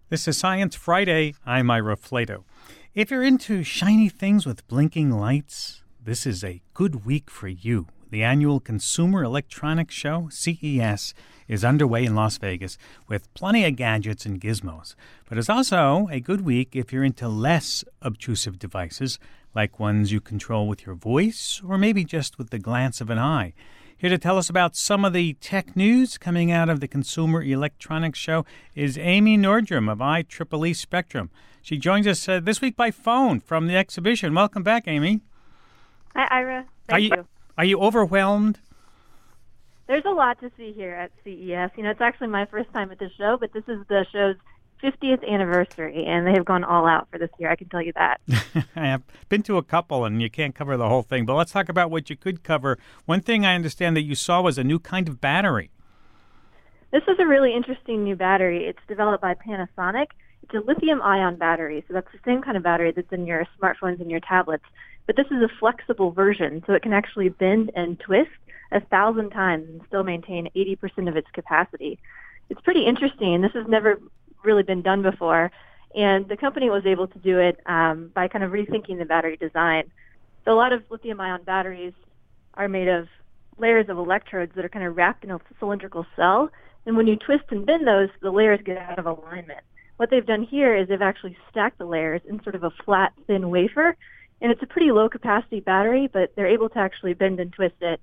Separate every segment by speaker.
Speaker 1: This is Science Friday. I'm Ira Flato. If you're into shiny things with blinking lights, this is a good week for you. The annual Consumer Electronics Show, CES, is underway in Las Vegas with plenty of gadgets and gizmos. But it's also a good week if you're into less obtrusive devices, like ones you control with your voice or maybe just with the glance of an eye. Here to tell us about some of the tech news coming out of the Consumer Electronics Show is Amy Nordrum of IEEE Spectrum. She joins us this week by phone from the exhibition. Welcome back, Amy.
Speaker 2: Hi, Ira. Thank you.
Speaker 1: Are you overwhelmed?
Speaker 2: There's a lot to see here at CES. You know, it's actually my first time at the show, but this is the show's 50th anniversary, and they have gone all out for this year, I can tell you that.
Speaker 1: I have been to a couple, and you can't cover the whole thing, but let's talk about what you could cover. One thing I understand that you saw was a new kind of battery.
Speaker 2: This is a really interesting new battery. It's developed by Panasonic. It's a lithium-ion battery, so that's the same kind of battery that's in your smartphones and your tablets. But this is a flexible version, so it can actually bend and twist 1,000 times and still maintain 80% of its capacity. It's pretty interesting. This has never really been done before, and the company was able to do it by kind of rethinking the battery design. So a lot of lithium-ion batteries are made of layers of electrodes that are kind of wrapped in a cylindrical cell, and when you twist and bend those, the layers get out of alignment. What they've done here is they've actually stacked the layers in sort of a flat, thin wafer, and it's a pretty low-capacity battery, but they're able to actually bend and twist it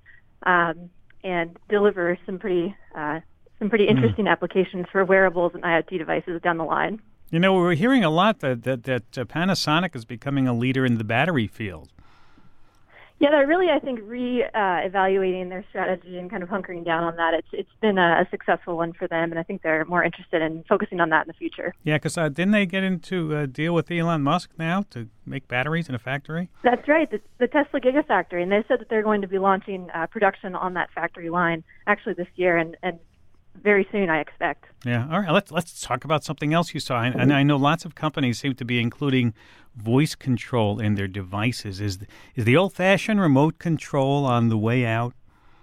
Speaker 2: and deliver some pretty interesting applications for wearables and IoT devices down the line.
Speaker 1: You know, we're hearing a lot that Panasonic is becoming a leader in the battery field.
Speaker 2: Yeah, they're really, I think, evaluating their strategy and kind of hunkering down on that. It's been a successful one for them, and I think they're more interested in focusing on that in the future.
Speaker 1: Yeah, because didn't they get into a deal with Elon Musk now to make batteries in a factory?
Speaker 2: That's right, the Tesla Gigafactory, and they said that they're going to be launching production on that factory line actually this year, and very soon, I expect.
Speaker 1: Yeah. All right. Let's talk about something else you saw. And I know lots of companies seem to be including voice control in their devices. Is the old-fashioned remote control on the way out?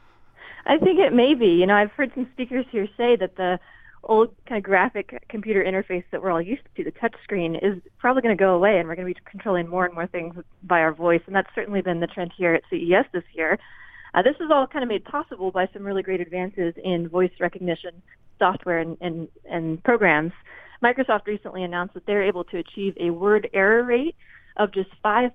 Speaker 2: I think it may be. You know, I've heard some speakers here say that the old kind of graphic computer interface that we're all used to, the touch screen, is probably going to go away, and we're going to be controlling more and more things by our voice. And that's certainly been the trend here at CES this year. This is all kind of made possible by some really great advances in voice recognition software and programs. Microsoft recently announced that they're able to achieve a word error rate of just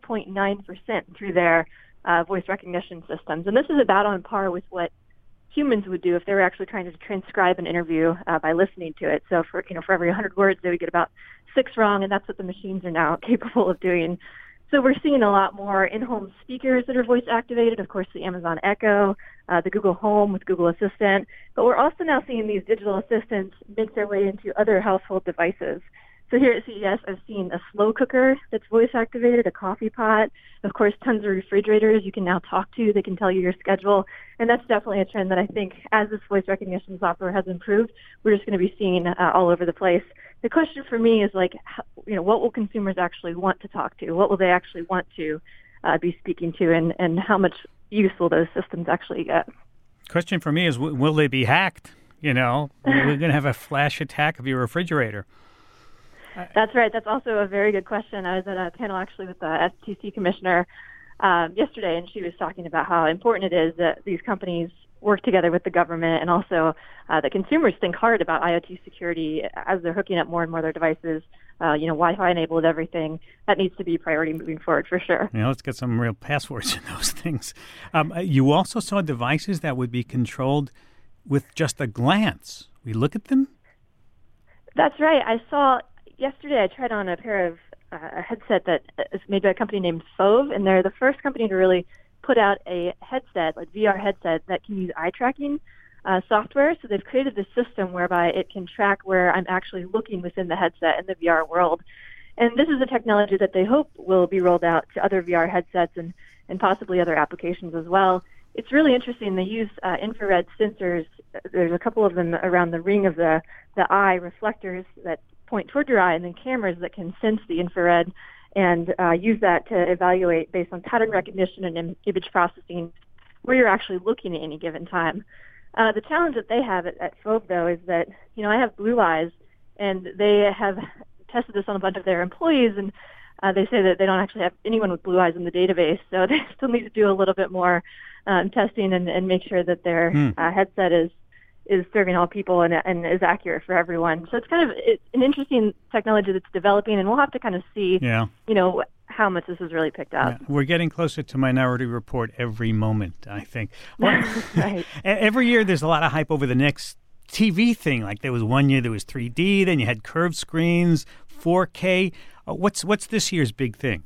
Speaker 2: 5.9% through their voice recognition systems. And this is about on par with what humans would do if they were actually trying to transcribe an interview by listening to it. So for every 100 words, they would get about 6 wrong, and that's what the machines are now capable of doing. So we're seeing a lot more in-home speakers that are voice-activated, of course, the Amazon Echo, the Google Home with Google Assistant. But we're also now seeing these digital assistants make their way into other household devices. So here at CES, I've seen a slow cooker that's voice-activated, a coffee pot, of course, tons of refrigerators you can now talk to. They can tell you your schedule. And that's definitely a trend that I think, as this voice recognition software has improved, we're just going to be seeing all over the place. The question for me is, what will consumers actually want to talk to? What will they actually want to be speaking to, and how much use will those systems actually get?
Speaker 1: Question for me is, will they be hacked? You know, we're going to have a flash attack of your refrigerator.
Speaker 2: That's right. That's also a very good question. I was at a panel actually with the FTC commissioner yesterday, and she was talking about how important it is that these companies work together with the government, and also that consumers think hard about IoT security as they're hooking up more and more of their devices. Wi-Fi enabled everything. That needs to be a priority moving forward for sure.
Speaker 1: Yeah, let's get some real passwords in those things. You also saw devices that would be controlled with just a glance. We look at them?
Speaker 2: That's right. Yesterday I tried on a pair of a headset that is made by a company named Fove, and they're the first company to really put out a headset, like VR headset, that can use eye tracking software. So they've created this system whereby it can track where I'm actually looking within the headset in the VR world. And this is a technology that they hope will be rolled out to other VR headsets and possibly other applications as well. It's really interesting. They use infrared sensors. There's a couple of them around the ring of the eye, reflectors that point toward your eye, and then cameras that can sense the infrared and use that to evaluate based on pattern recognition and image processing where you're actually looking at any given time. The challenge that they have at Fove, though, is that, I have blue eyes, and they have tested this on a bunch of their employees, and they say that they don't actually have anyone with blue eyes in the database, so they still need to do a little bit more testing and make sure that their headset is serving all people and is accurate for everyone. So it's an interesting technology that's developing, and we'll have to kind of see, how much this has really picked up.
Speaker 1: Yeah. We're getting closer to Minority Report every moment, I think. Well,
Speaker 2: right.
Speaker 1: Every year there's a lot of hype over the next TV thing. Like there was one year there was 3D, then you had curved screens, 4K. What's this year's big thing?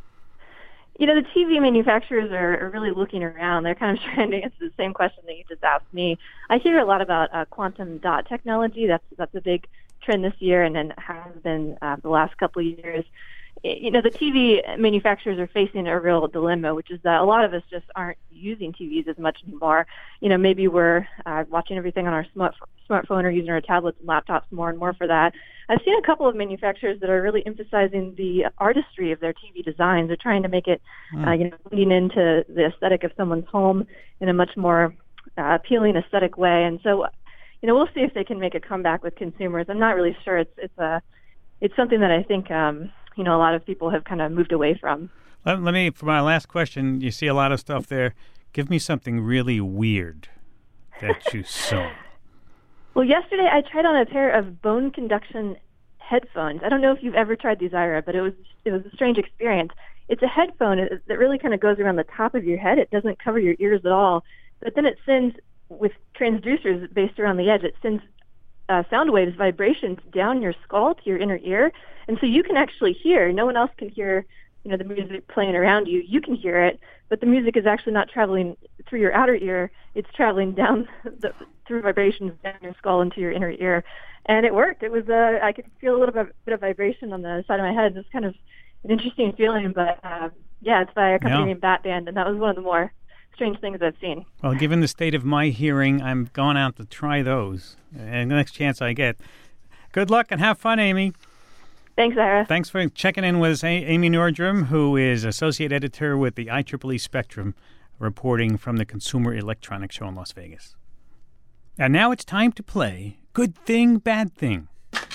Speaker 2: The TV manufacturers are really looking around. They're kind of trying to answer the same question that you just asked me. I hear a lot about quantum dot technology. That's a big trend this year, and then has been the last couple of years. The TV manufacturers are facing a real dilemma, which is that a lot of us just aren't using TVs as much anymore. Maybe we're watching everything on our smartphone or using our tablets and laptops more and more for that. I've seen a couple of manufacturers that are really emphasizing the artistry of their TV designs. They're trying to make it, leading into the aesthetic of someone's home in a much more appealing aesthetic way. And so, we'll see if they can make a comeback with consumers. I'm not really sure. It's something that I think a lot of people have kind of moved away from.
Speaker 1: Let me, for my last question, you see a lot of stuff there. Give me something really weird that you saw.
Speaker 2: Well, yesterday I tried on a pair of bone conduction headphones. I don't know if you've ever tried these, Ira, but it was a strange experience. It's a headphone that really kind of goes around the top of your head. It doesn't cover your ears at all. But then it sends, with transducers based around the edge, it sends sound waves, vibrations down your skull to your inner ear. And so you can actually hear. No one else can hear, the music playing around you. You can hear it, but the music is actually not traveling through your outer ear. It's traveling down through vibrations down your skull into your inner ear. And it worked. It was I could feel a little bit of vibration on the side of my head. It was kind of an interesting feeling, but it's by a company named Bat Band, and that was one of the more strange things I've seen.
Speaker 1: Well, given the state of my hearing, I'm going out to try those. And the next chance I get. Good luck and have fun, Amy.
Speaker 2: Thanks, Ira.
Speaker 1: Thanks for checking in with Amy Nordrum, who is Associate Editor with the IEEE Spectrum, reporting from the Consumer Electronics Show in Las Vegas. And now it's time to play Good Thing, Bad Thing.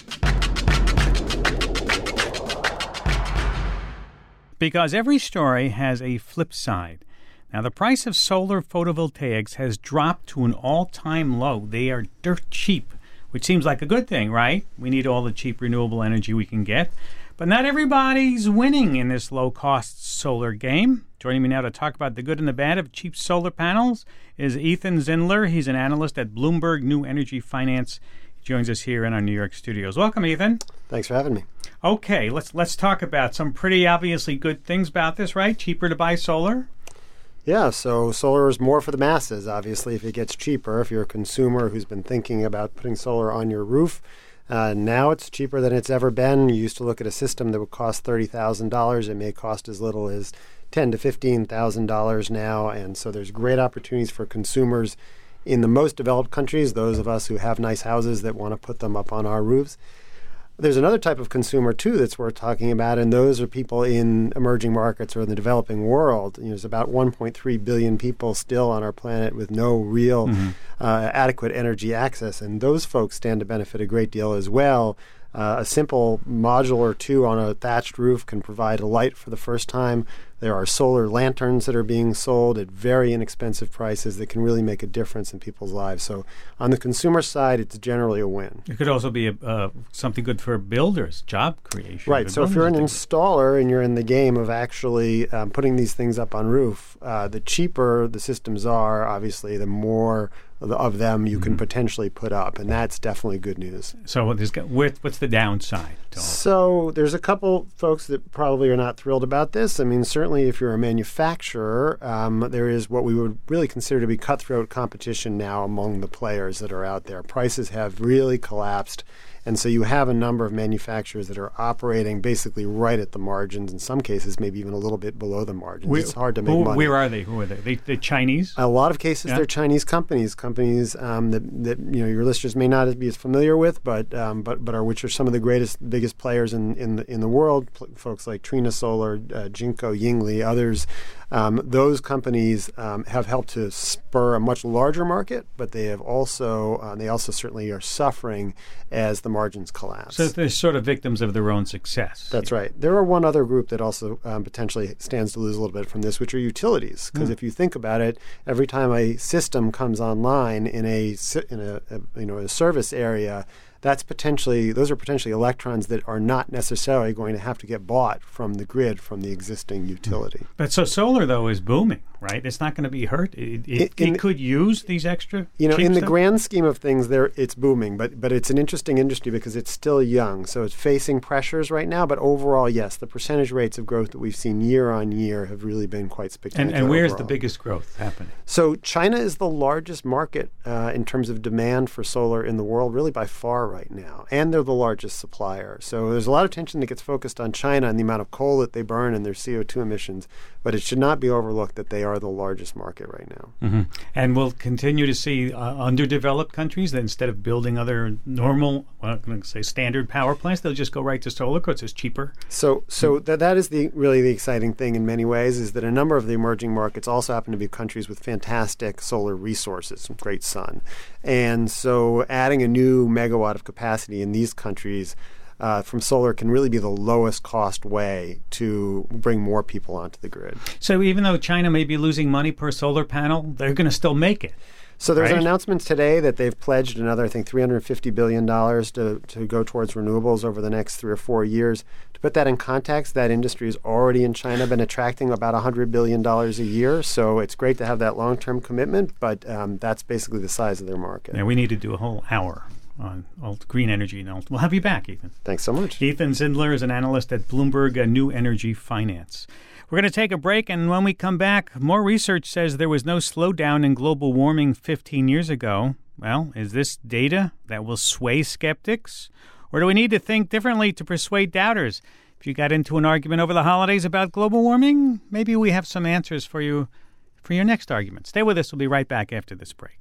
Speaker 1: Because every story has a flip side. Now, the price of solar photovoltaics has dropped to an all-time low. They are dirt cheap, which seems like a good thing, right? We need all the cheap renewable energy we can get. But not everybody's winning in this low-cost solar game. Joining me now to talk about the good and the bad of cheap solar panels is Ethan Zindler. He's an analyst at Bloomberg New Energy Finance. He joins us here in our New York studios. Welcome, Ethan.
Speaker 3: Thanks for having me.
Speaker 1: Okay, let's talk about some pretty obviously good things about this, right? Cheaper to buy solar?
Speaker 3: Yeah, so solar is more for the masses, obviously, if it gets cheaper. If you're a consumer who's been thinking about putting solar on your roof, now it's cheaper than it's ever been. You used to look at a system that would cost $30,000. It may cost as little as $10,000 to $15,000 now, and so there's great opportunities for consumers in the most developed countries, those of us who have nice houses that want to put them up on our roofs. There's another type of consumer, too, that's worth talking about, and those are people in emerging markets or in the developing world. There's about 1.3 billion people still on our planet with no real adequate energy access, and those folks stand to benefit a great deal as well. A simple module or two on a thatched roof can provide a light for the first time. There are solar lanterns that are being sold at very inexpensive prices that can really make a difference in people's lives. So on the consumer side, it's generally a win.
Speaker 1: It could also be something good for builders, job creation.
Speaker 3: Right. So if you're an installer and you're in the game of actually putting these things up on roof, the cheaper the systems are, obviously, the more of them you can potentially put up, and that's definitely good news.
Speaker 1: So what's the downside to all
Speaker 3: So there's a couple folks that probably are not thrilled about this. I mean, certainly if you're a manufacturer, there is what we would really consider to be cutthroat competition now among the players that are out there. Prices have really collapsed. And so you have a number of manufacturers that are operating basically right at the margins, in some cases maybe even a little bit below the margins. It's hard to make money.
Speaker 1: Where are they? Who are they? They Chinese?
Speaker 3: A lot of cases they're Chinese companies that your listeners may not be as familiar with, but which are some of the biggest players in the world. Folks like Trina Solar, Jinko, Yingli, others Those companies have helped to spur a much larger market, but they also certainly are suffering as the margins collapse.
Speaker 1: So they're sort of victims of their own success.
Speaker 3: That's right. There are one other group that also potentially stands to lose a little bit from this, which are utilities. Because if you think about it, every time a system comes online in a service area, those are potentially electrons that are not necessarily going to have to get bought from the grid from the existing utility.
Speaker 1: But so solar, though, is booming, right? It's not going to be hurt. It could use these extra
Speaker 3: in the
Speaker 1: stuff?
Speaker 3: grand scheme of things, it's booming, but it's an interesting industry because it's still young. So it's facing pressures right now, but overall, yes, the percentage rates of growth that we've seen year on year have really been quite spectacular.
Speaker 1: And where's
Speaker 3: overall.
Speaker 1: the biggest growth happening?
Speaker 3: So China is the largest market in terms of demand for solar in the world, really by far right now. And they're the largest supplier. So there's a lot of attention that gets focused on China and the amount of coal that they burn and their CO2 emissions. But it should not be overlooked that they are the largest market right now.
Speaker 1: Mm-hmm. And we'll continue to see underdeveloped countries that instead of building other normal, I'm going to say standard power plants, they'll just go right to solar because it's cheaper.
Speaker 3: So that is really the exciting thing in many ways, is that a number of the emerging markets also happen to be countries with fantastic solar resources, great sun. And so adding a new megawatt of capacity in these countries from solar can really be the lowest cost way to bring more people onto the grid.
Speaker 1: So even though China may be losing money per solar panel, they're going to still make it.
Speaker 3: So there's
Speaker 1: right?
Speaker 3: an announcement today that they've pledged another, I think, $350 billion to go towards renewables over the next 3 or 4 years. To put that in context, that industry has already in China been attracting about $100 billion a year. So it's great to have that long-term commitment, but that's basically the size of their market.
Speaker 1: Yeah, we need to do a whole hour on green energy. And we'll have you back, Ethan.
Speaker 3: Thanks so much.
Speaker 1: Ethan Zindler is an analyst at Bloomberg New Energy Finance. We're going to take a break, and when we come back, more research says there was no slowdown in global warming 15 years ago. Well, is this data that will sway skeptics? Or do we need to think differently to persuade doubters? If you got into an argument over the holidays about global warming, maybe we have some answers for you for your next argument. Stay with us. We'll be right back after this break.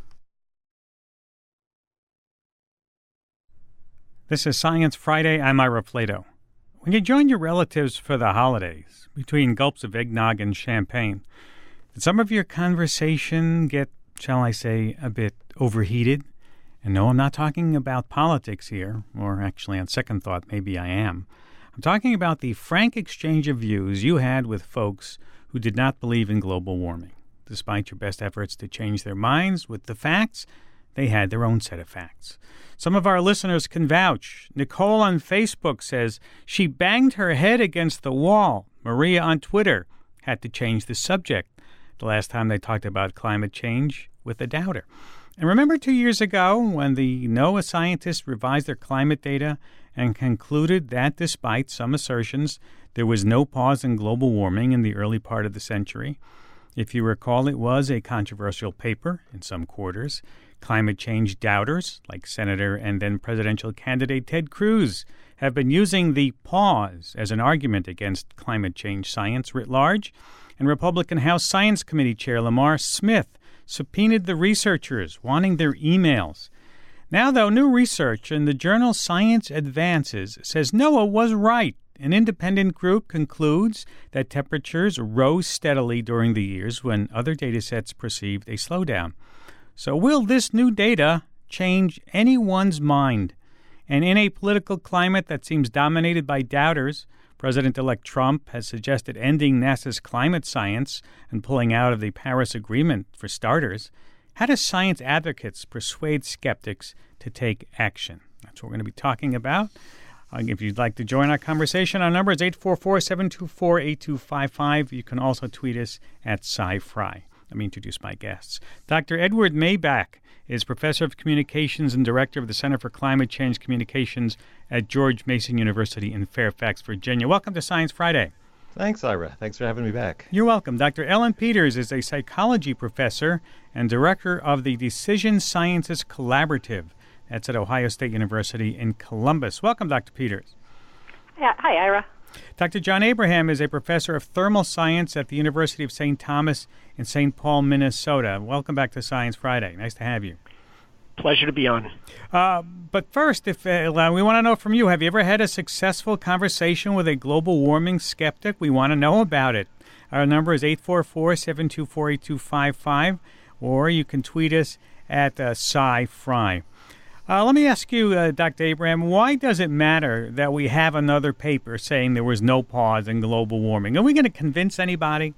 Speaker 1: This is Science Friday. I'm Ira Flato. When you join your relatives for the holidays, between gulps of eggnog and champagne, did some of your conversation get, shall I say, a bit overheated? And no, I'm not talking about politics here, or actually on second thought, maybe I am. I'm talking about the frank exchange of views you had with folks who did not believe in global warming. Despite your best efforts to change their minds with the facts, they had their own set of facts. Some of our listeners can vouch. Nicole on Facebook says she banged her head against the wall. Maria on Twitter had to change the subject the last time they talked about climate change with a doubter. And remember 2 years ago when the NOAA scientists revised their climate data and concluded that despite some assertions, there was no pause in global warming in the early part of the century? If you recall, it was a controversial paper in some quarters. Climate change doubters, like Senator and then presidential candidate Ted Cruz, have been using the pause as an argument against climate change science writ large, and Republican House Science Committee Chair Lamar Smith subpoenaed the researchers, wanting their emails. Now, though, new research in the journal Science Advances says NOAA was right. An independent group concludes that temperatures rose steadily during the years when other data sets perceived a slowdown. So will this new data change anyone's mind? And in a political climate that seems dominated by doubters, President-elect Trump has suggested ending NASA's climate science and pulling out of the Paris Agreement for starters. How do science advocates persuade skeptics to take action? That's what we're going to be talking about. If you'd like to join our conversation, our number is 844-724-8255. You can also tweet us at SciFri. Let me introduce my guests. Dr. Edward Maybach is Professor of Communications and Director of the Center for Climate Change Communications at George Mason University in Fairfax, Virginia. Welcome to Science Friday.
Speaker 4: Thanks, Ira. Thanks for having me back.
Speaker 1: You're welcome. Dr. Ellen Peters is a psychology professor and director of the Decision Sciences Collaborative. That's at Ohio State University in Columbus. Welcome, Dr. Peters.
Speaker 2: Hi, Ira.
Speaker 1: Dr. John Abraham is a professor of thermal science at the University of St. Thomas in St. Paul, Minnesota. Welcome back to Science Friday. Nice to have you.
Speaker 5: Pleasure to be on.
Speaker 1: But first, if we want to know from you, have you ever had a successful conversation with a global warming skeptic? We want to know about it. Our number is 844-724-8255, or you can tweet us at SciFry. Let me ask you, Dr. Abraham, why does it matter that we have another paper saying there was no pause in global warming? Are we going to convince anybody?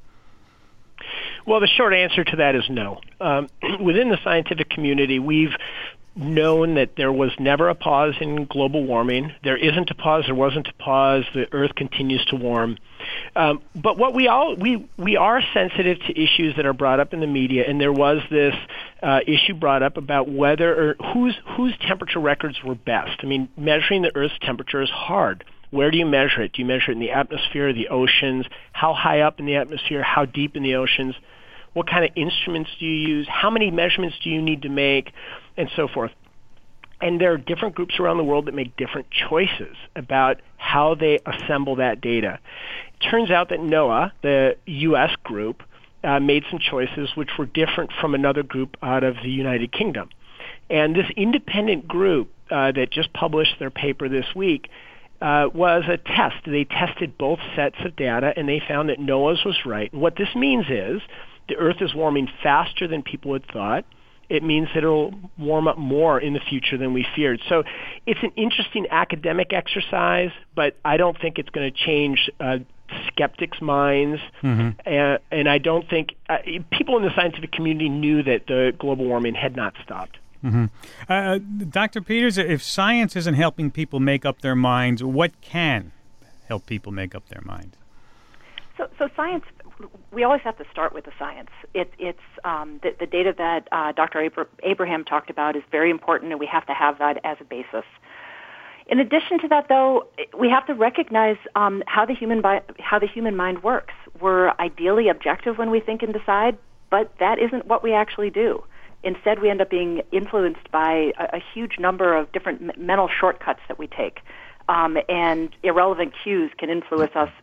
Speaker 5: Well, the short answer to that is no. Within the scientific community, we've known that there was never a pause in global warming. There isn't a pause. There wasn't a pause. The Earth continues to warm. But what we are sensitive to issues that are brought up in the media, and there was this issue brought up about whether or whose temperature records were best. I mean, measuring the Earth's temperature is hard. Where do you measure it? Do you measure it in the atmosphere, the oceans? How high up in the atmosphere? How deep in the oceans? What kind of instruments do you use? How many measurements do you need to make? And so forth. And there are different groups around the world that make different choices about how they assemble that data. It turns out that NOAA, the U.S. group, made some choices which were different from another group out of the United Kingdom. And this independent group that just published their paper this week was a test. They tested both sets of data, and they found that NOAA's was right. And what this means is the Earth is warming faster than people had thought. It means that it'll warm up more in the future than we feared. So it's an interesting academic exercise, but I don't think it's going to change skeptics' minds. Mm-hmm. And I don't think people in the scientific community knew that the global warming had not stopped.
Speaker 1: Mm-hmm. Dr. Peters, if science isn't helping people make up their minds, what can help people make up their minds?
Speaker 6: So science, we always have to start with the science. It's the data that Dr. Abraham talked about is very important, and we have to have that as a basis. In addition to that, though, we have to recognize how the human mind works. We're ideally objective when we think and decide, but that isn't what we actually do. Instead, we end up being influenced by a huge number of different mental shortcuts that we take. And irrelevant cues can influence us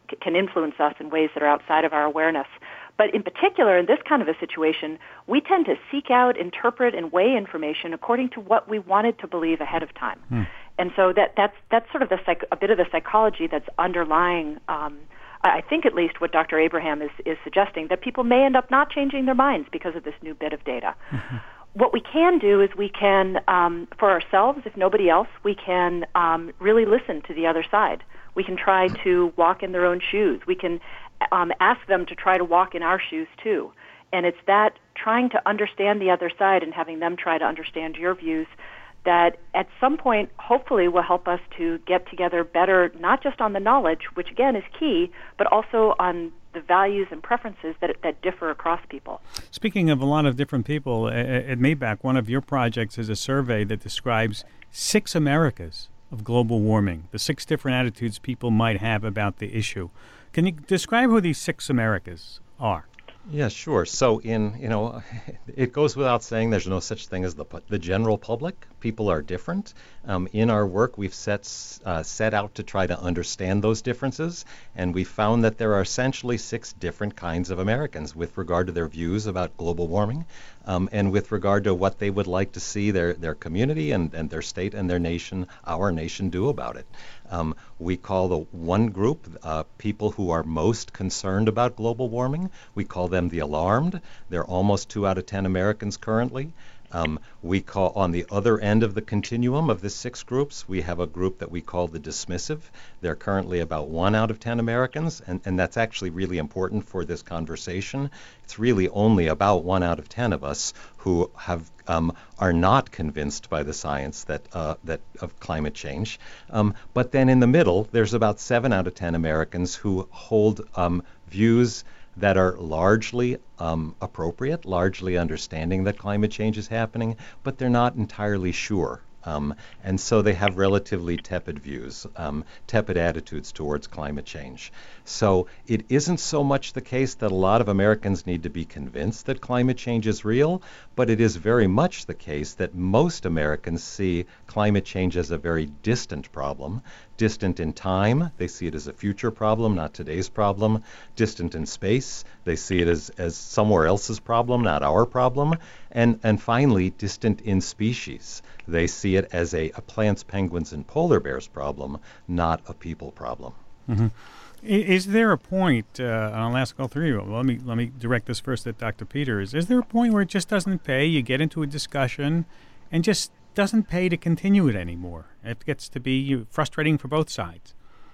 Speaker 6: in ways that are outside of our awareness. But in particular, in this kind of a situation, we tend to seek out, interpret, and weigh information according to what we wanted to believe ahead of time. And so that's sort of a bit of the psychology that's underlying, I think at least what Dr. Abraham is suggesting, that people may end up not changing their minds because of this new bit of data. Mm-hmm. What we can do is we can, for ourselves, if nobody else, we can really listen to the other side. We can try to walk in their own shoes. We can ask them to try to walk in our shoes, too. And it's that trying to understand the other side and having them try to understand your views that at some point hopefully will help us to get together better, not just on the knowledge, which again is key, but also on the values and preferences that differ across people.
Speaker 1: Speaking of a lot of different people, at Maybach, one of your projects is a survey that describes 6 Americas of global warming, the 6 different attitudes people might have about the issue. Can you describe who these 6 Americas are?
Speaker 4: Yeah, sure. So it goes without saying there's no such thing as the general public. People are different. In our work, we've set out to try to understand those differences, and we found that there are essentially 6 different kinds of Americans with regard to their views about global warming, and with regard to what they would like to see their community and their state and their nation, our nation, do about it. We call the one group people who are most concerned about global warming. We call them the alarmed. They're almost 2 out of 10 Americans currently. We call, on the other end of the continuum of the 6 groups, we have a group that we call the dismissive. They're currently about 1 out of 10 Americans, and that's actually really important for this conversation. It's really only about 1 out of 10 of us who are not convinced by the science that of climate change. But then in the middle, there's about 7 out of 10 Americans who hold views that are largely appropriate, largely understanding that climate change is happening, but they're not entirely sure. And so they have relatively tepid views, tepid attitudes towards climate change. So it isn't so much the case that a lot of Americans need to be convinced that climate change is real, but it is very much the case that most Americans see climate change as a very distant problem. Distant in time, they see it as a future problem, not today's problem. Distant in space, they see it as somewhere else's problem, not our problem. And finally, distant in species. They see it as a plants, penguins, and polar bears problem, not a people problem.
Speaker 1: Mm-hmm. Is there a point, and I'll ask all three of you, let me direct this first at Dr. Peters, is there a point where it just doesn't pay, you get into a discussion, and just doesn't pay to continue it anymore? It gets to be frustrating for both sides.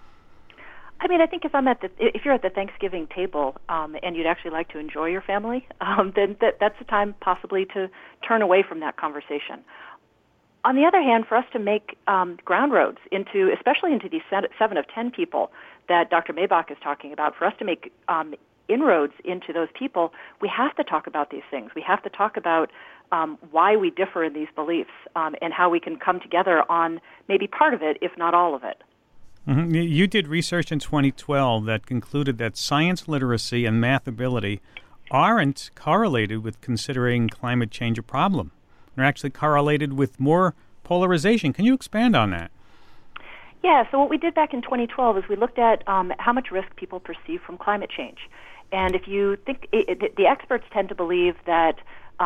Speaker 6: I mean, I think if you're at the Thanksgiving table and you'd actually like to enjoy your family, then that's a time possibly to turn away from that conversation. On the other hand, for us to make ground roads especially into these 7 of 10 people that Dr. Maybach is talking about, for us to make inroads into those people, we have to talk about these things. We have to talk about why we differ in these beliefs and how we can come together on maybe part of it, if not all of it.
Speaker 1: Mm-hmm. You did research in 2012 that concluded that science literacy and math ability aren't correlated with considering climate change a problem. They're actually correlated with more polarization. Can you expand on that?
Speaker 6: Yeah, so what we did back in 2012 is we looked at how much risk people perceive from climate change. And if you think, the experts tend to believe that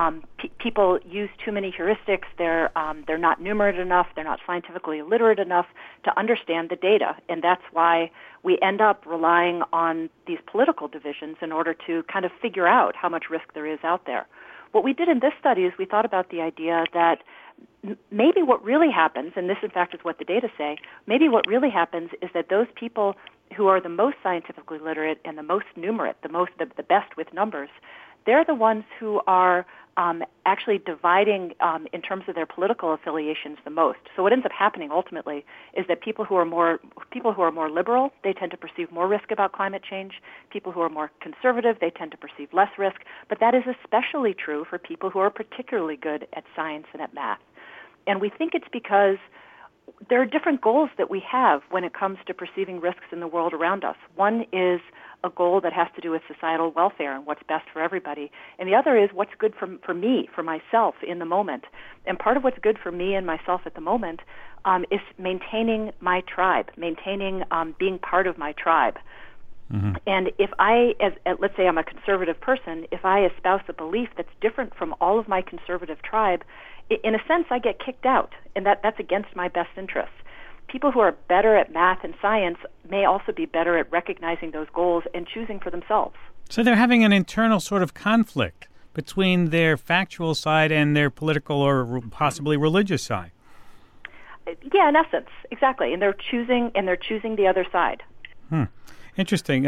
Speaker 6: people use too many heuristics, they're not numerate enough, they're not scientifically literate enough to understand the data. And that's why we end up relying on these political divisions in order to kind of figure out how much risk there is out there. What we did in this study is we thought about the idea that maybe what really happens, and this in fact is what the data say, maybe what really happens is that those people who are the most scientifically literate and the most numerate, the best with numbers, they're the ones who are actually dividing in terms of their political affiliations the most. So what ends up happening ultimately is that people who are more liberal, they tend to perceive more risk about climate change. People who are more conservative, they tend to perceive less risk. But that is especially true for people who are particularly good at science and at math. And we think it's because there are different goals that we have when it comes to perceiving risks in the world around us. One is a goal that has to do with societal welfare and what's best for everybody. And the other is what's good for me, for myself in the moment. And part of what's good for me and myself at the moment is maintaining my tribe, maintaining being part of my tribe. Mm-hmm. And if let's say I'm a conservative person, if I espouse a belief that's different from all of my conservative tribe, in a sense I get kicked out, and that's against my best interests. People who are better at math and science may also be better at recognizing those goals and choosing for themselves.
Speaker 1: So they're having an internal sort of conflict between their factual side and their political or possibly religious side.
Speaker 6: Yeah, in essence, exactly. And they're choosing the other side.
Speaker 1: Interesting.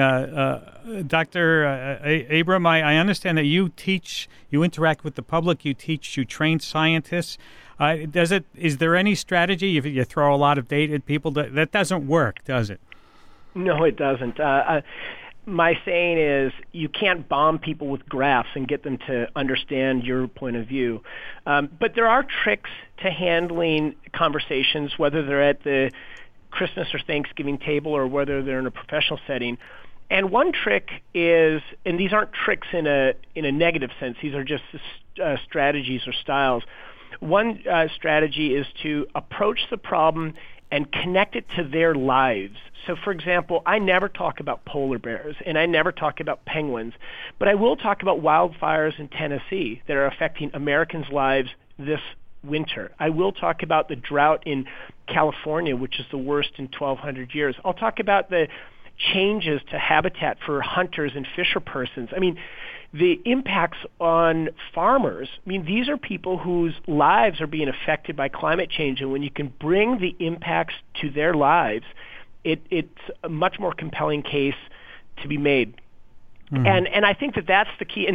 Speaker 1: Dr. Abram, I understand that you interact with the public, you train scientists. Is there any strategy if you throw a lot of data at people that doesn't work, does it?
Speaker 5: No, it doesn't. My saying is you can't bomb people with graphs and get them to understand your point of view. But there are tricks to handling conversations, whether they're at the Christmas or Thanksgiving table or whether they're in a professional setting. And one trick is, and these aren't tricks in a negative sense, these are just strategies or styles. One strategy is to approach the problem and connect it to their lives. So, for example, I never talk about polar bears and I never talk about penguins, but I will talk about wildfires in Tennessee that are affecting Americans' lives this winter. I will talk about the drought in California, which is the worst in 1,200 years. I'll talk about the changes to habitat for hunters and fisher persons. I mean, the impacts on farmers. I mean, these are people whose lives are being affected by climate change, and when you can bring the impacts to their lives, it's a much more compelling case to be made. Mm-hmm. And I think that's the key. And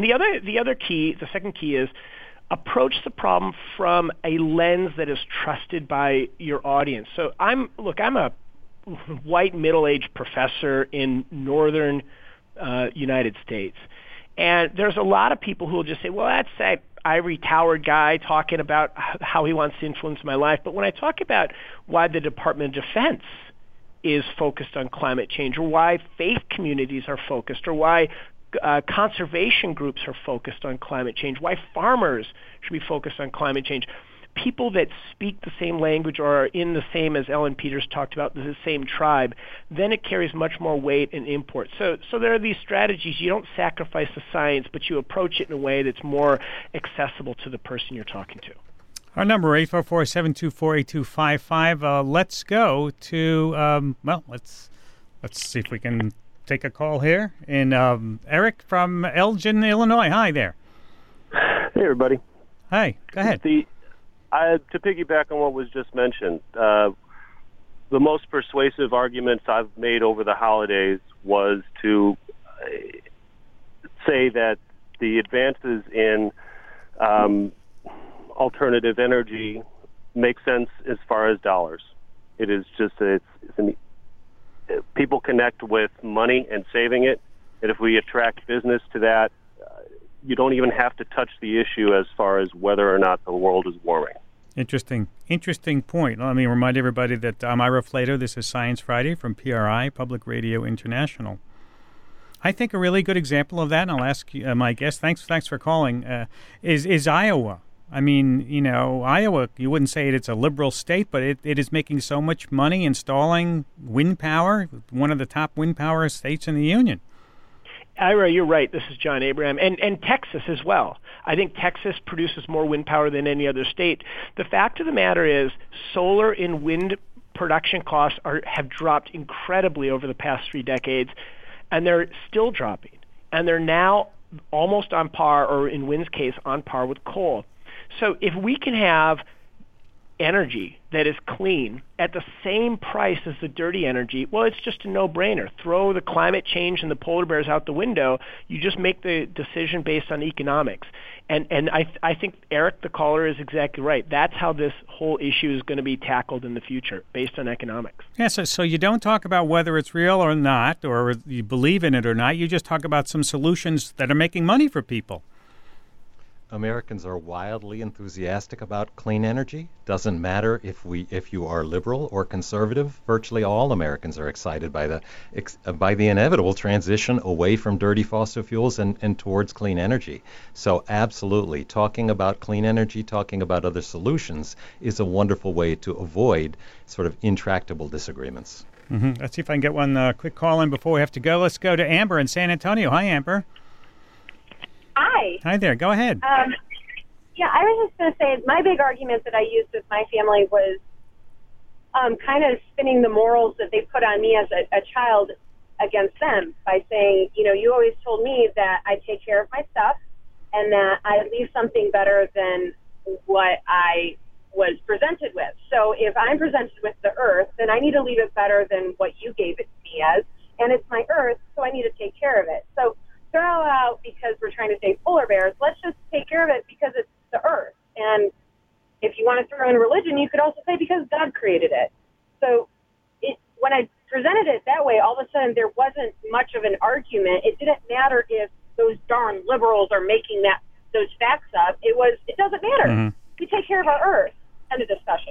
Speaker 5: the second key is approach the problem from a lens that is trusted by your audience. So I'm a white middle-aged professor in northern United States. And there's a lot of people who will just say, well, that's that ivory tower guy talking about how he wants to influence my life. But when I talk about why the Department of Defense is focused on climate change, or why faith communities are focused, or why conservation groups are focused on climate change, why farmers should be focused on climate change, people that speak the same language or are in the same, as Ellen Peters talked about, the same tribe, then it carries much more weight and import. So there are these strategies. You don't sacrifice the science, but you approach it in a way that's more accessible to the person you're talking to.
Speaker 1: Our number, 844-724-8255. Let's go to, let's Let's see if we can take a call here. And Eric from Elgin, Illinois. Hi there.
Speaker 7: Hey, everybody.
Speaker 1: Hi. Go ahead.
Speaker 7: To piggyback on what was just mentioned, the most persuasive arguments I've made over the holidays was to say that the advances in alternative energy make sense as far as dollars. It is just people connect with money and saving it, and if we attract business to that, you don't even have to touch the issue as far as whether or not the world is warming.
Speaker 1: Interesting point. Let me remind everybody that I'm Ira Flato. This is Science Friday from PRI, Public Radio International. I think a really good example of that, and I'll ask my guest, thanks for calling, is Iowa. I mean, Iowa, you wouldn't say it's a liberal state, but it is making so much money installing wind power, one of the top wind power states in the union.
Speaker 5: Ira, you're right. This is John Abraham. And Texas as well. I think Texas produces more wind power than any other state. The fact of the matter is solar and wind production costs have dropped incredibly over the past 3 decades, and they're still dropping. And they're now almost on par, or in wind's case, on par with coal. So if we can have energy that is clean at the same price as the dirty energy, well, it's just a no-brainer. Throw the climate change and the polar bears out the window. You just make the decision based on economics. And I think Eric, the caller, is exactly right. That's how this whole issue is going to be tackled in the future, based on economics.
Speaker 1: Yeah, so you don't talk about whether it's real or not, or you believe in it or not. You just talk about some solutions that are making money for people.
Speaker 4: Americans are wildly enthusiastic about clean energy. Doesn't matter if you are liberal or conservative. Virtually all Americans are excited by the inevitable transition away from dirty fossil fuels and towards clean energy. So absolutely, talking about clean energy, talking about other solutions is a wonderful way to avoid sort of intractable disagreements.
Speaker 1: Mm-hmm. Let's see if I can get one quick call in before we have to go. Let's go to Amber in San Antonio. Hi, Amber.
Speaker 8: Hi.
Speaker 1: Hi there. Go ahead.
Speaker 8: Yeah, I was just going to say my big argument that I used with my family was kind of spinning the morals that they put on me as a child against them by saying, you always told me that I take care of my stuff and that I leave something better than what I was presented with. So if I'm presented with the earth, then I need to leave it better than what you gave it to me as, and it's my earth, so I need to take care of it. So throw out because we're trying to save polar bears. Let's just take care of it because it's the earth. And if you want to throw in religion, you could also say because God created it. So when I presented it that way, all of a sudden there wasn't much of an argument. It didn't matter if those darn liberals are making those facts up. It doesn't matter. Mm-hmm. We take care of our earth. End of discussion.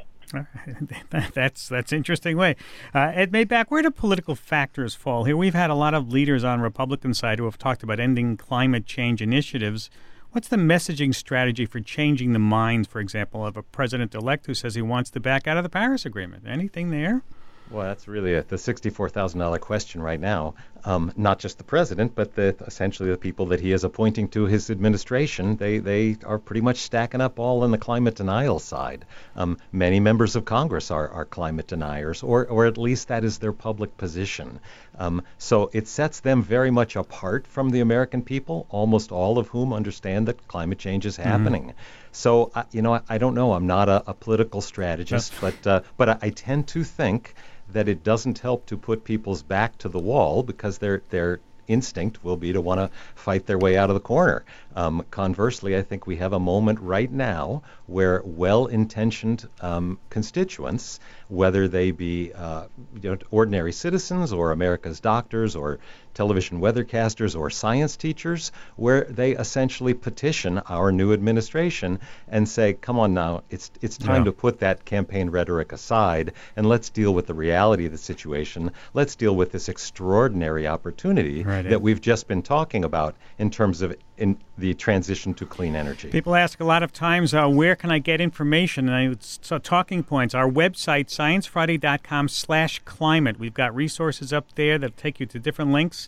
Speaker 1: That's an interesting way. Ed Maybach, where do political factors fall here? We've had a lot of leaders on Republican side who have talked about ending climate change initiatives. What's the messaging strategy for changing the minds, for example, of a president-elect who says he wants to back out of the Paris Agreement? Anything there?
Speaker 4: Well, that's really the $64,000 question right now. Not just the president, but essentially the people that he is appointing to his administration. They are pretty much stacking up all on the climate denial side. Many members of Congress are climate deniers, or at least that is their public position. So it sets them very much apart from the American people, almost all of whom understand that climate change is happening. Mm-hmm. So, I don't know. I'm not a political strategist, but I tend to think that it doesn't help to put people's back to the wall because their instinct will be to want to fight their way out of the corner. Conversely, I think we have a moment right now where well-intentioned constituents, whether they be ordinary citizens or America's doctors or television weathercasters or science teachers, where they essentially petition our new administration and say, come on now, it's time to put that campaign rhetoric aside and let's deal with the reality of the situation. Let's deal with this extraordinary opportunity that we've just been talking about in terms of in the transition to clean energy.
Speaker 1: People ask a lot of times, where can I get information? And talking points. Our website, sciencefriday.com/climate. We've got resources up there that take you to different links.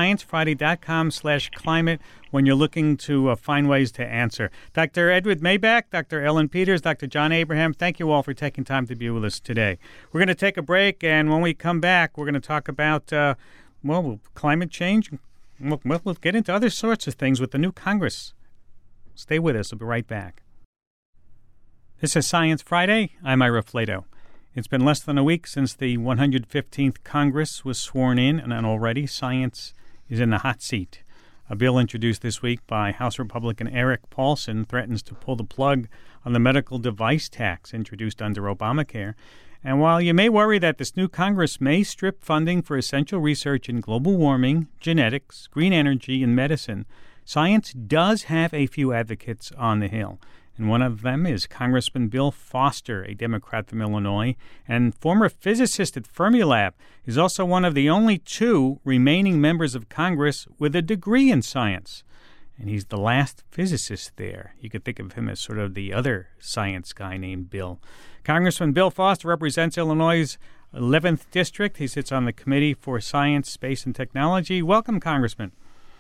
Speaker 1: sciencefriday.com/climate when you're looking to find ways to answer. Dr. Edward Maybach, Dr. Ellen Peters, Dr. John Abraham, thank you all for taking time to be with us today. We're going to take a break, and when we come back, we're going to talk about, climate change. We'll get into other sorts of things with the new Congress. Stay with us. We'll be right back. This is Science Friday. I'm Ira Flato. It's been less than a week since the 115th Congress was sworn in, and already science is in the hot seat. A bill introduced this week by House Republican Eric Paulson threatens to pull the plug on the medical device tax introduced under Obamacare. And while you may worry that this new Congress may strip funding for essential research in global warming, genetics, green energy, and medicine, science does have a few advocates on the Hill. And one of them is Congressman Bill Foster, a Democrat from Illinois, and former physicist at Fermilab. He's also one of the only 2 remaining members of Congress with a degree in science. And he's the last physicist there. You could think of him as sort of the other science guy named Bill. Congressman Bill Foster represents Illinois' 11th District. He sits on the Committee for Science, Space, and Technology. Welcome, Congressman.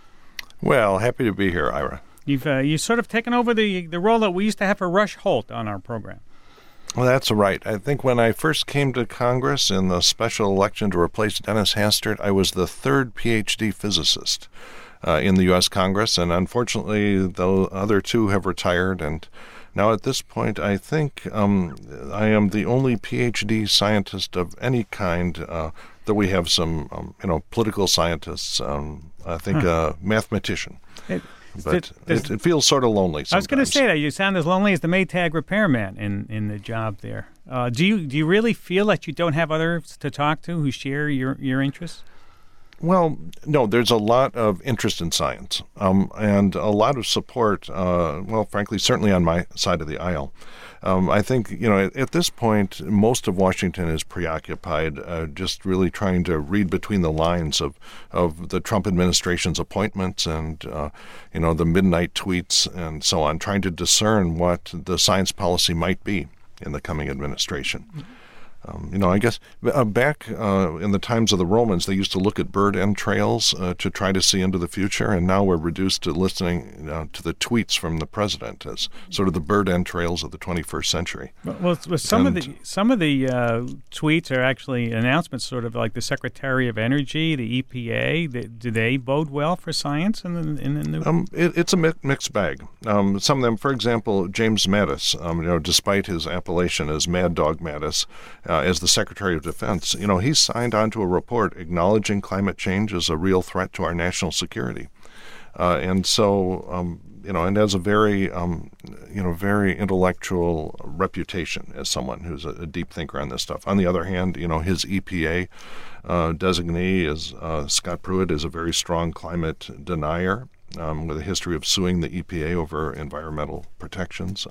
Speaker 9: Well, happy to be here, Ira.
Speaker 1: You've sort of taken over the role that we used to have for Rush Holt on our program.
Speaker 9: Well, that's right. I think when I first came to Congress in the special election to replace Dennis Hastert, I was the 3rd PhD physicist in the U.S. Congress, and unfortunately, the other 2 have retired, and now at this point, I think I am the only PhD scientist of any kind. That we have some, political scientists. I think a mathematician. But it feels sort of lonely sometimes.
Speaker 1: I was going to say that. You sound as lonely as the Maytag repairman in the job there. Do you really feel that you don't have others to talk to who share your interests?
Speaker 9: Well, no, there's a lot of interest in science and a lot of support, frankly, certainly on my side of the aisle. I think, at this point, most of Washington is preoccupied just really trying to read between the lines of the Trump administration's appointments and, the midnight tweets and so on, trying to discern what the science policy might be in the coming administration. I guess back in the times of the Romans, they used to look at bird entrails to try to see into the future, and now we're reduced to listening to the tweets from the president as sort of the bird entrails of the 21st century.
Speaker 1: Well, some of the tweets are actually announcements, sort of like the Secretary of Energy, the EPA. Do they bode well for science in the new?
Speaker 9: It's a mixed bag. Some of them, for example, James Mattis, despite his appellation as Mad Dog Mattis. As the Secretary of Defense, he signed on to a report acknowledging climate change as a real threat to our national security. And has a very, very intellectual reputation as someone who's a deep thinker on this stuff. On the other hand, his EPA designee is Scott Pruitt is a very strong climate denier with a history of suing the EPA over environmental protections.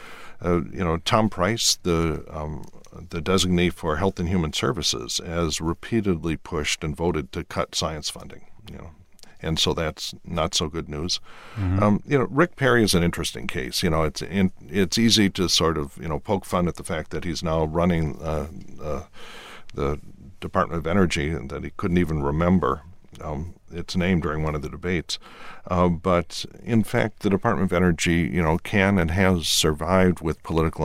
Speaker 9: Tom Price, the designee for Health and Human Services, has repeatedly pushed and voted to cut science funding. And so that's not so good news. Mm-hmm. Rick Perry is an interesting case. It's easy to sort of poke fun at the fact that he's now running the Department of Energy and that he couldn't even remember its name during one of the debates. But in fact, the Department of Energy, can and has survived with political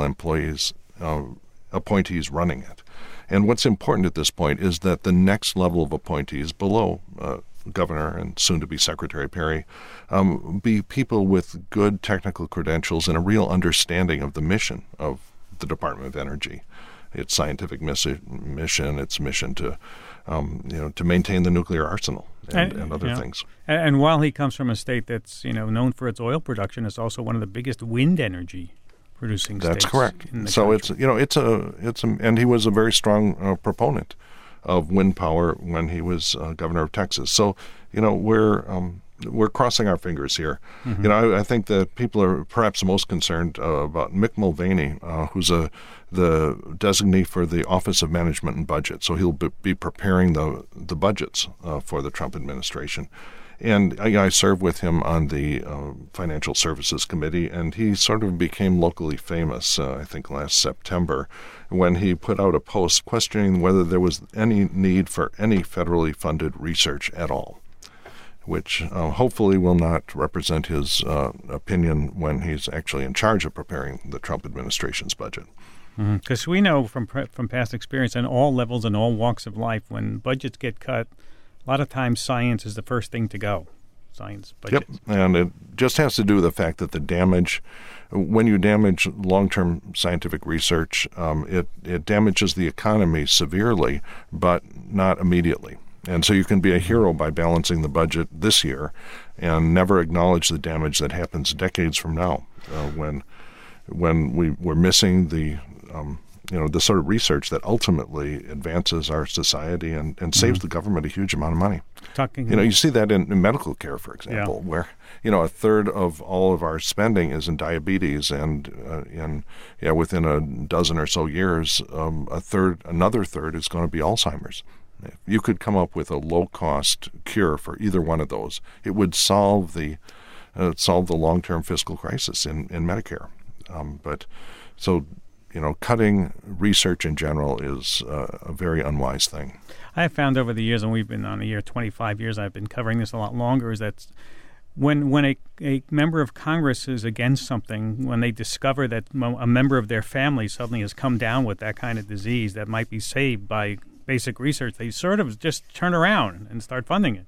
Speaker 9: appointees running it. And what's important at this point is that the next level of appointees below Governor and soon-to-be Secretary Perry be people with good technical credentials and a real understanding of the mission of the Department of Energy, its scientific mission, its mission to maintain the nuclear arsenal and other things.
Speaker 1: And while he comes from a state that's known for its oil production, it's also one of the biggest wind energy producing states.
Speaker 9: That's correct.
Speaker 1: So
Speaker 9: country. And he was a very strong proponent of wind power when he was governor of Texas. So we're crossing our fingers here. Mm-hmm. I think that people are perhaps most concerned about Mick Mulvaney, who's the designee for the Office of Management and Budget. So he'll be preparing the budgets for the Trump administration. And I served with him on the Financial Services Committee, and he sort of became locally famous, I think last September, when he put out a post questioning whether there was any need for any federally funded research at all, which hopefully will not represent his opinion when he's actually in charge of preparing the Trump administration's budget.
Speaker 1: Because we know from past experience on all levels and all walks of life, when budgets get cut, a lot of times science is the first thing to go. Science budgets.
Speaker 9: Yep, and it just has to do with the fact that the damage, when you damage long-term scientific research, it damages the economy severely, but not immediately. And so you can be a hero by balancing the budget this year and never acknowledge the damage that happens decades from now when we're missing the the sort of research that ultimately advances our society and saves the government a huge amount of money. You see that in medical care, for example, where a third of all of our spending is in diabetes, and within a dozen or so years, another third is going to be Alzheimer's. If you could come up with a low-cost cure for either one of those, it would solve the long-term fiscal crisis in Medicare. Cutting research in general is a very unwise thing.
Speaker 1: I have found over the years, and we've been on the year 25 years, I've been covering this a lot longer, is that when a member of Congress is against something, when they discover that a member of their family suddenly has come down with that kind of disease that might be saved by basic research, they sort of just turn around and start funding it.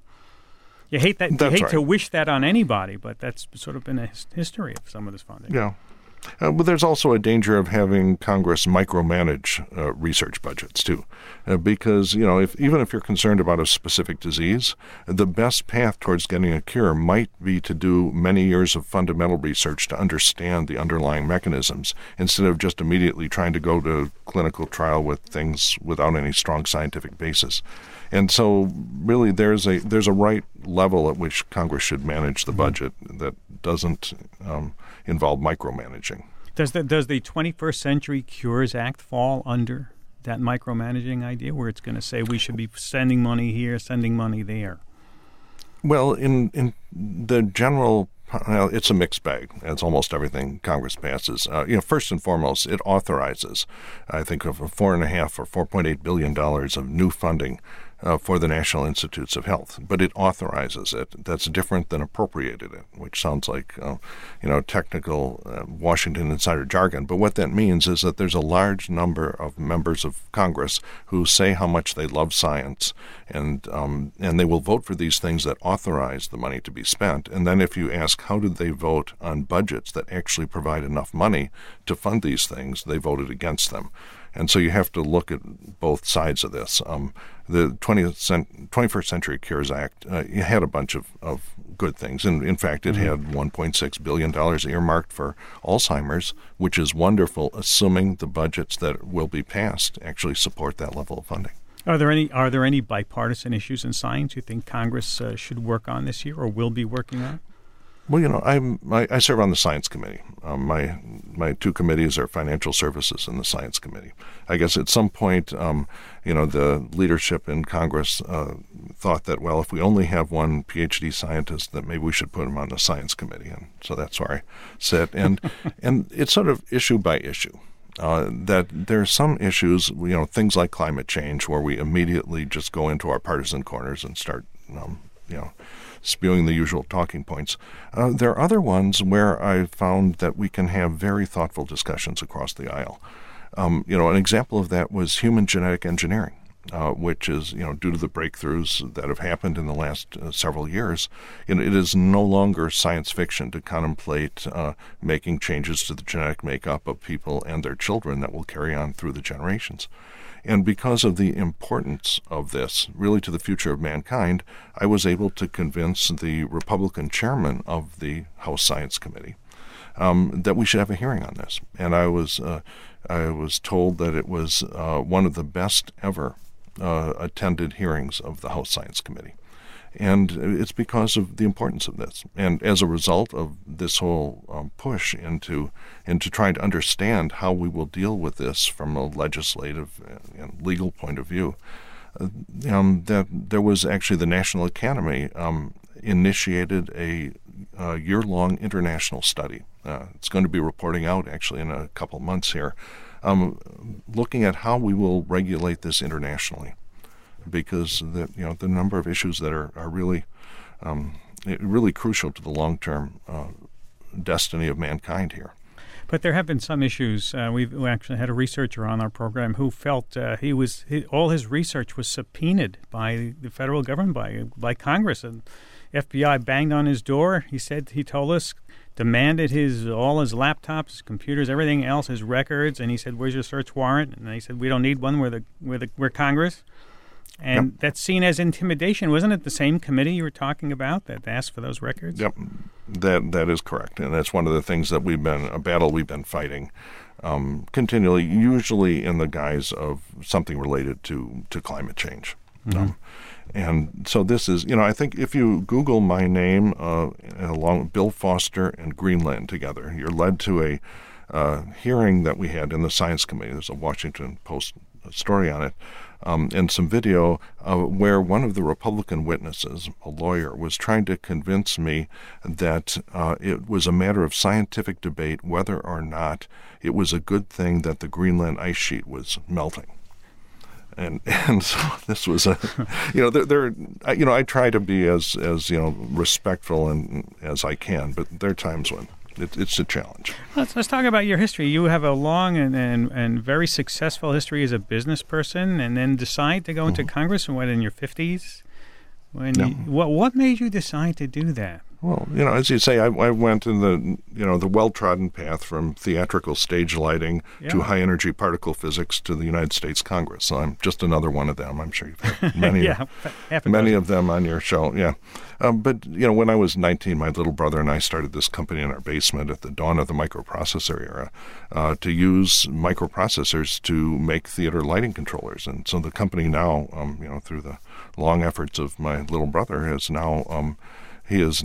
Speaker 1: You hate that. You hate to wish that on anybody, but that's sort of been a history of some of this funding.
Speaker 9: Yeah. But there's also a danger of having Congress micromanage research budgets, too. Because, even if you're concerned about a specific disease, the best path towards getting a cure might be to do many years of fundamental research to understand the underlying mechanisms, instead of just immediately trying to go to clinical trial with things without any strong scientific basis. And so, really, there's a right level at which Congress should manage the budget that doesn't involve micromanaging.
Speaker 1: Does the 21st Century Cures Act fall under that micromanaging idea, where it's going to say we should be sending money here, sending money there?
Speaker 9: Well, in the general, it's a mixed bag, as almost everything Congress passes. First and foremost, it authorizes, I think, of $4.5 or $4.8 billion of new funding for the National Institutes of Health, but it authorizes it. That's different than appropriated it, which sounds like technical Washington insider jargon. But what that means is that there's a large number of members of Congress who say how much they love science, and they will vote for these things that authorize the money to be spent. And then if you ask how did they vote on budgets that actually provide enough money to fund these things, they voted against them. And so you have to look at both sides of this. The 21st Century Cures Act had a bunch of good things. And in fact, it had $1.6 billion earmarked for Alzheimer's, which is wonderful, assuming the budgets that will be passed actually support that level of funding.
Speaker 1: Are there any bipartisan issues in science you think Congress should work on this year or will be working on?
Speaker 9: Well, I serve on the Science Committee. My two committees are Financial Services and the Science Committee. I guess at some point, the leadership in Congress thought that, well, if we only have one PhD scientist, that maybe we should put him on the Science Committee. And so that's where I sit. And it's sort of issue by issue. That there are some issues, things like climate change, where we immediately just go into our partisan corners and start, spewing the usual talking points. There are other ones where I've found that we can have very thoughtful discussions across the aisle. An example of that was human genetic engineering, which is, due to the breakthroughs that have happened in the last several years, it is no longer science fiction to contemplate making changes to the genetic makeup of people and their children that will carry on through the generations. And because of the importance of this, really to the future of mankind, I was able to convince the Republican chairman of the House Science Committee that we should have a hearing on this. And I was told that it was one of the best ever attended hearings of the House Science Committee. And it's because of the importance of this. And as a result of this whole push into trying to understand how we will deal with this from a legislative and legal point of view, that there was actually the National Academy initiated a year-long international study. It's going to be reporting out actually in a couple months here, looking at how we will regulate this internationally, because the number of issues that are really really crucial to the long-term destiny of mankind here.
Speaker 1: But there have been some issues. We actually had a researcher on our program who felt all his research was subpoenaed by the federal government, by Congress, and FBI banged on his door. He told us, demanded all his laptops, his computers, everything else, his records, and he said, "Where's your search warrant?" And they said, "We don't need one. We're Congress." And that's seen as intimidation. Wasn't it the same committee you were talking about that asked for those records?
Speaker 9: Yep, that is correct, and that's one of the things that a battle we've been fighting continually, usually in the guise of something related to climate change. Mm-hmm. And so this is, I think if you Google my name along with Bill Foster and Greenland together, you're led to a hearing that we had in the Science Committee. There's a Washington Post story on it, and some video where one of the Republican witnesses, a lawyer, was trying to convince me that it was a matter of scientific debate whether or not it was a good thing that the Greenland ice sheet was melting. And so this was I try to be as respectful and as I can, but there are times when it's a challenge.
Speaker 1: Let's talk about your history. You have a long and very successful history as a business person, and then decide to go into Congress in your 50s. What made you decide to do that?
Speaker 9: Well, as you say, I went in the well-trodden path from theatrical stage lighting to high-energy particle physics to the United States Congress. So I'm just another one of them. I'm sure you've had many of them on your show. Yeah, but when I was 19, my little brother and I started this company in our basement at the dawn of the microprocessor era to use microprocessors to make theater lighting controllers. And so the company now, through the long efforts of my little brother, has now. It's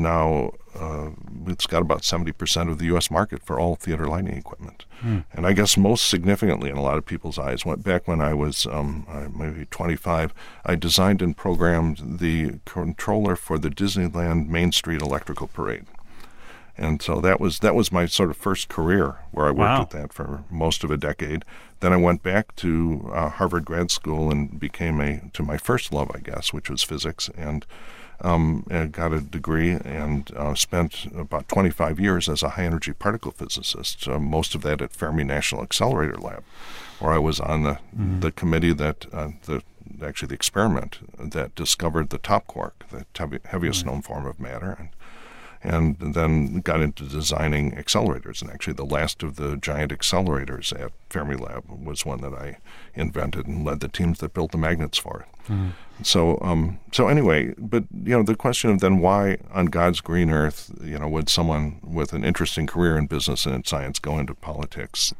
Speaker 9: got about 70% of the U.S. market for all theater lighting equipment. And I guess most significantly in a lot of people's eyes, back when I was maybe 25, I designed and programmed the controller for the Disneyland Main Street Electrical Parade. And so that was my sort of first career, where I worked at that for most of a decade. Then I went back to Harvard grad school and became to my first love, I guess, which was physics, and got a degree and spent about 25 years as a high-energy particle physicist, most of that at Fermi National Accelerator Lab, where I was on the committee that the experiment that discovered the top quark, the heaviest known form of matter, and then got into designing accelerators. And actually the last of the giant accelerators at Fermilab was one that I invented and led the teams that built the magnets for it. So anyway, but the question of then why on God's green earth, would someone with an interesting career in business and in science go into politics?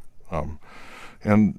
Speaker 9: And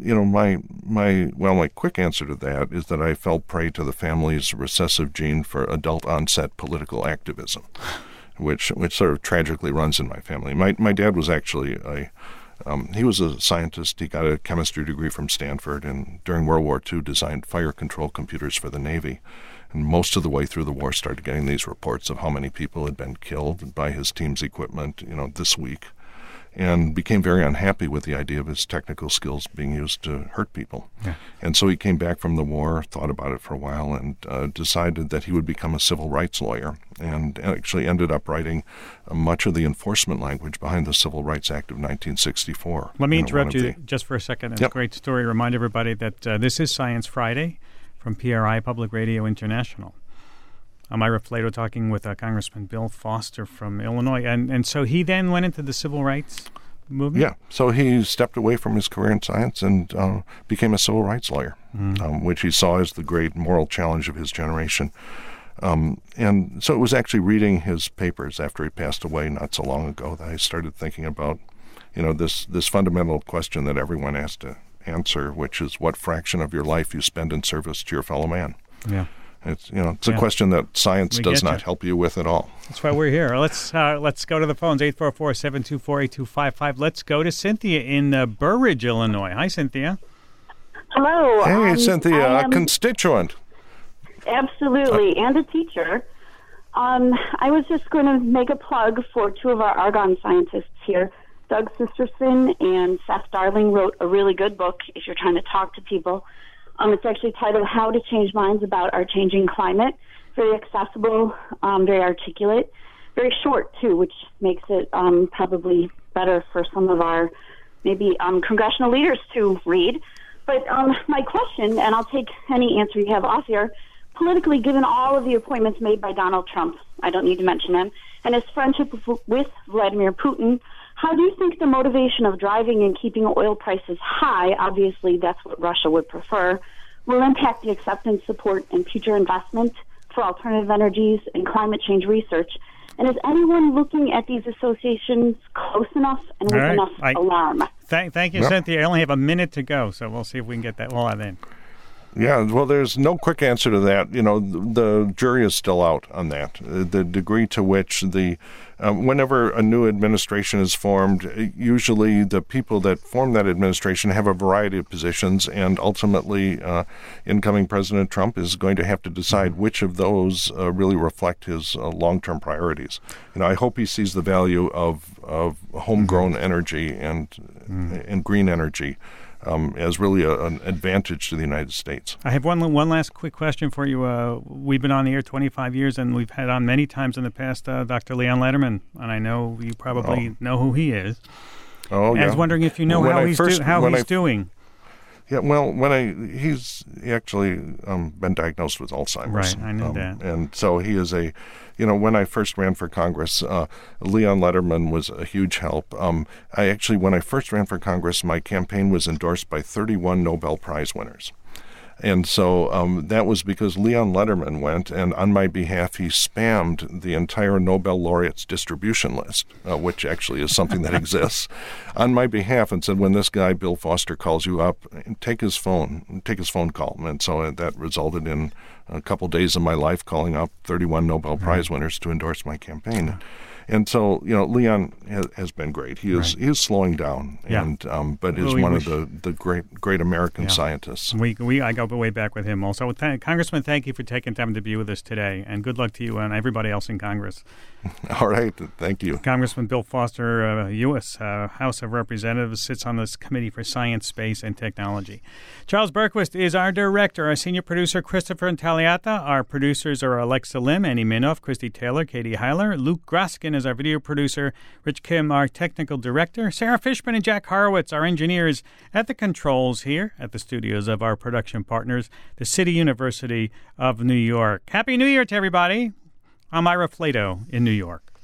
Speaker 9: my quick answer to that is that I fell prey to the family's recessive gene for adult onset political activism, which sort of tragically runs in my family. My dad was actually he was a scientist. He got a chemistry degree from Stanford, and during World War II designed fire control computers for the Navy. And most of the way through the war started getting these reports of how many people had been killed by his team's equipment, this week, and became very unhappy with the idea of his technical skills being used to hurt people. Yeah. And so he came back from the war, thought about it for a while, and decided that he would become a civil rights lawyer, and actually ended up writing much of the enforcement language behind the Civil Rights Act of 1964.
Speaker 1: Let me interrupt you just for a second. It's a great story. Remind everybody that this is Science Friday from PRI Public Radio International. I'm Ira Flato talking with Congressman Bill Foster from Illinois. And so he then went into the civil rights movement?
Speaker 9: Yeah. So he stepped away from his career in science and became a civil rights lawyer, which he saw as the great moral challenge of his generation. And so it was actually reading his papers after he passed away not so long ago that I started thinking about, this fundamental question that everyone has to answer, which is what fraction of your life you spend in service to your fellow man.
Speaker 1: Yeah.
Speaker 9: It's a question that science does not help you with at all.
Speaker 1: That's why we're here. Let's go to the phones, 844-724-8255. Let's go to Cynthia in Burridge, Illinois. Hi, Cynthia.
Speaker 10: Hello.
Speaker 9: Hey, Cynthia, a constituent.
Speaker 10: Absolutely, and a teacher. I was just going to make a plug for two of our Argonne scientists here. Doug Sisterson and Seth Darling wrote a really good book if you're trying to talk to people. It's actually titled How to Change Minds About Our Changing Climate. Very accessible, very articulate, very short, too, which makes it probably better for some of our maybe congressional leaders to read. But my question, and I'll take any answer you have off here, politically, given all of the appointments made by Donald Trump, I don't need to mention him, and his friendship with Vladimir Putin, how do you think the motivation of driving and keeping oil prices high, obviously that's what Russia would prefer, will impact the acceptance, support, and future investment for alternative energies and climate change research? And is anyone looking at these associations close enough and with enough alarm?
Speaker 1: Thank you, Cynthia. I only have a minute to go, so we'll see if we can get that all out in.
Speaker 9: Yeah, well, there's no quick answer to that. You know, the jury is still out on that. The degree to which whenever a new administration is formed, usually the people that form that administration have a variety of positions, and ultimately incoming President Trump is going to have to decide which of those really reflect his long-term priorities. You know, I hope he sees the value of homegrown energy and green energy as really an advantage to the United States.
Speaker 1: I have one last quick question for you. We've been on the air 25 years, and we've had on many times in the past Dr. Leon Lederman, and I know you probably know who he is.
Speaker 9: Oh, yeah.
Speaker 1: I was wondering if you know how he's doing.
Speaker 9: Yeah, well, he's actually been diagnosed with Alzheimer's.
Speaker 1: Right, I knew that.
Speaker 9: And so he is when I first ran for Congress, Leon Lederman was a huge help. When I first ran for Congress, my campaign was endorsed by 31 Nobel Prize winners. And so that was because Leon Lederman went, and on my behalf, he spammed the entire Nobel laureates distribution list, which actually is something that exists, on my behalf, and said, when this guy, Bill Foster, calls you up, take his phone call. And so that resulted in a couple days of my life calling up 31 Nobel Prize winners to endorse my campaign. And so, Leon has been great. He is slowing down, but is one of the great American scientists.
Speaker 1: I go way back with him also. Congressman, thank you for taking time to be with us today, and good luck to you and everybody else in Congress.
Speaker 9: All right, thank you.
Speaker 1: Congressman Bill Foster, U.S. House of Representatives, sits on this Committee for Science, Space, and Technology. Charles Berquist is our director. Our senior producer, Christopher Intagliata. Our producers are Alexa Lim, Annie Minoff, Christy Taylor, Katie Heiler. Luke Groskin is our video producer. Rich Kim, our technical director. Sarah Fishman and Jack Horowitz, our engineers at the controls here at the studios of our production partners, the City University of New York. Happy New Year to everybody. I'm Ira Flato in New York.